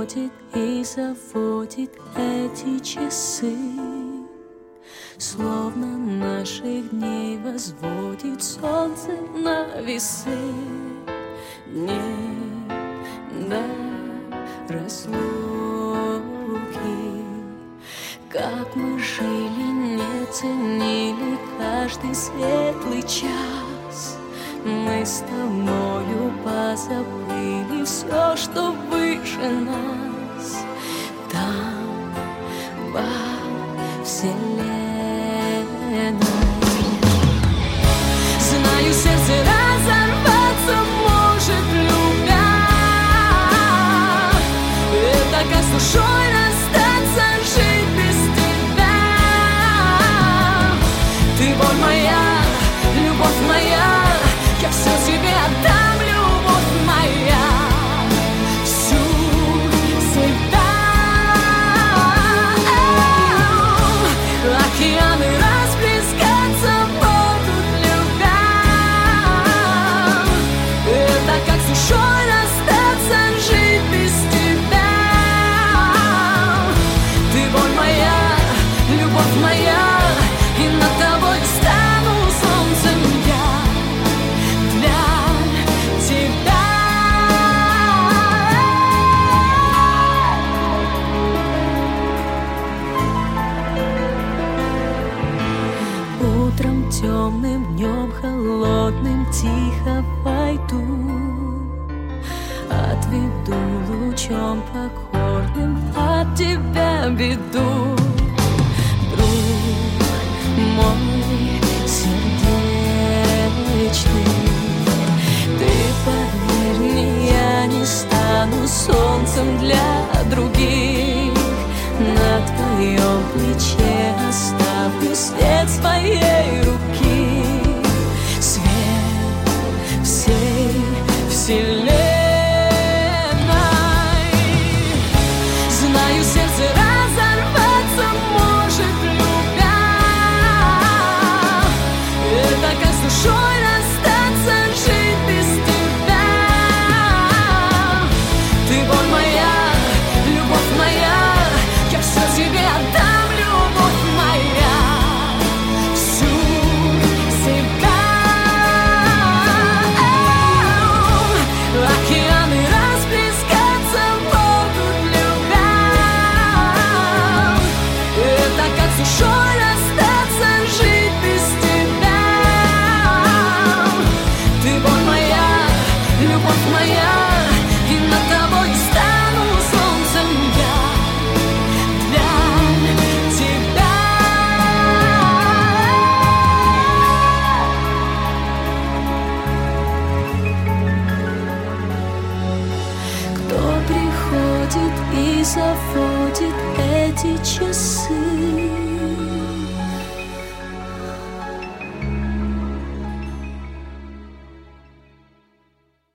приходит и заводит эти часы, словно наших дней возводит солнце на весы. Не до разлуки, как мы жили, не ценили каждый светлый час. Мы с тобою позабыли все, что выше нас. Там, во вселенной. Знаю, сердце разорваться может, любя. Это как с душой расстаться, жить без тебя. Ты боль моя, любовь моя, я все тебе отдам, любовь моя, всю себя. Океаны расплескаться будут, любя. Это как с душой расстаться, жить без тебя. Ты боль моя, любовь моя, и над тобой стану солнцем я. Утром темным, днем холодным тихо войду, отведу лучом покорным от тебя беду. Друг мой сердечный, ты поверь мне, я не стану солнцем для других. На твоем плече оставлю след своей руки, свет всей вселенной. Знаю, сердце разорваться может, любя. Это как с душой расстаться, жить без тебя. Ты боль моя, любовь моя, я все тебе отдам, любовь моя, всю себя. Океаны расплескаться будут, любя. Это как с душой расстаться, жить без тебя. Ты боль моя, любовь моя, и над тобой стану солнцем я. И заводит эти часы,